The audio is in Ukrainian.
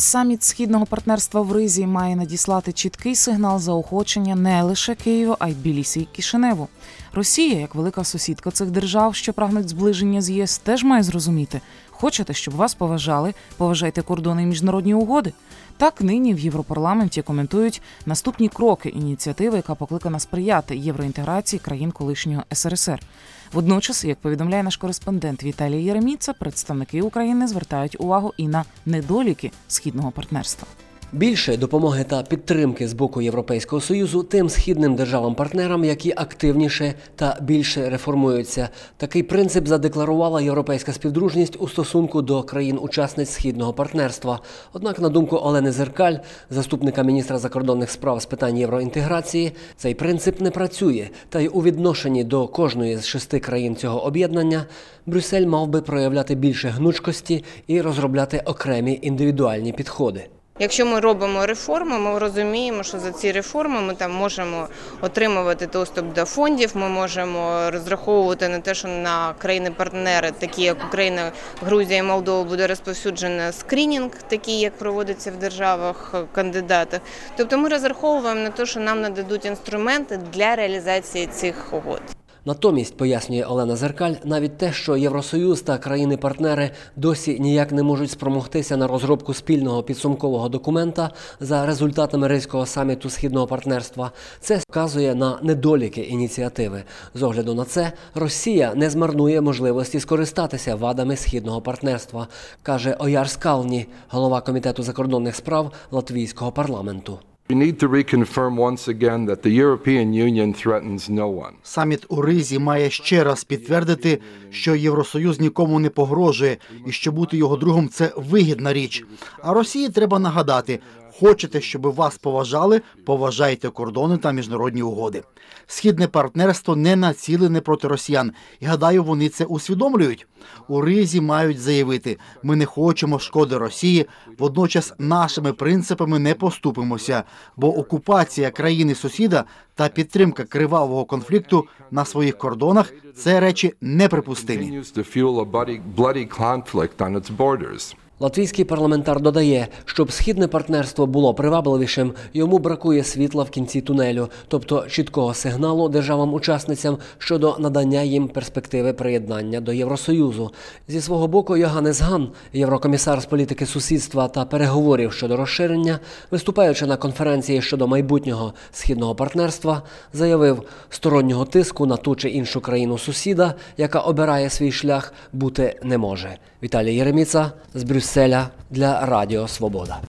саміт Східного партнерства в Ризі має надіслати чіткий сигнал заохочення не лише Києву, а й Тбілісі і Кишиневу. Росія, як велика сусідка цих держав, що прагнуть зближення з ЄС, теж має зрозуміти. Хочете, щоб вас поважали, поважайте кордони і міжнародні угоди. Так нині в Європарламенті коментують наступні кроки ініціативи, яка покликана сприяти євроінтеграції країн колишнього СРСР. Водночас, як повідомляє наш кореспондент Віталій Єреміца, представники України звертають увагу і на недоліки Східного партнерства. Більше допомоги та підтримки з боку Європейського Союзу тим східним державам-партнерам, які активніше та більше реформуються. Такий принцип задекларувала Європейська співдружність у стосунку до країн-учасниць Східного партнерства. Однак, на думку Олени Зеркаль, заступника міністра закордонних справ з питань євроінтеграції, цей принцип не працює. Та й у відношенні до кожної з 6 країн цього об'єднання Брюссель мав би проявляти більше гнучкості і розробляти окремі індивідуальні підходи. Якщо ми робимо реформи, ми розуміємо, що за ці реформи ми там можемо отримувати доступ до фондів, ми можемо розраховувати на те, що на країни-партнери, такі як Україна, Грузія і Молдова, буде розповсюджено скринінг, такий, як проводиться в державах-кандидатах. Тобто ми розраховуємо на те, що нам нададуть інструменти для реалізації цих угод. Натомість, пояснює Олена Зеркаль, навіть те, що Євросоюз та країни-партнери досі ніяк не можуть спромогтися на розробку спільного підсумкового документа за результатами Ризького саміту Східного партнерства, це вказує на недоліки ініціативи. З огляду на це, Росія не змарнує можливості скористатися вадами Східного партнерства, каже Ояр Скалні, голова Комітету закордонних справ Латвійського парламенту. Саміт у Ризі має ще раз підтвердити, що Євросоюз нікому не погрожує і що бути його другом – це вигідна річ. А Росії треба нагадати – хочете, щоб вас поважали, поважайте кордони та міжнародні угоди. Східне партнерство не націлене проти росіян. І, гадаю, вони це усвідомлюють. У Ризі мають заявити – ми не хочемо шкоди Росії, водночас нашими принципами не поступимося, бо окупація країни-сусіда та підтримка кривавого конфлікту на своїх кордонах – це речі неприпустимі. Латвійський парламентар додає, щоб східне партнерство було привабливішим, йому бракує світла в кінці тунелю, тобто чіткого сигналу державам-учасницям щодо надання їм перспективи приєднання до Євросоюзу. Зі свого боку, Йоганнес Ган, єврокомісар з політики сусідства та переговорів щодо розширення, виступаючи на конференції щодо майбутнього східного партнерства, заявив, стороннього тиску на ту чи іншу країну-сусіда, яка обирає свій шлях, бути не може. Віталій Єреміца з Брюсселя для Радіо Свобода.